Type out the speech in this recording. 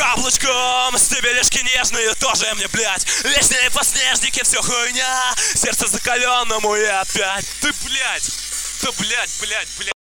Каблучком стебелешки нежные тоже мне, блядь. Лишние подснежники, все хуйня. Сердце закаленному и опять. Ты, блядь. Да, блядь.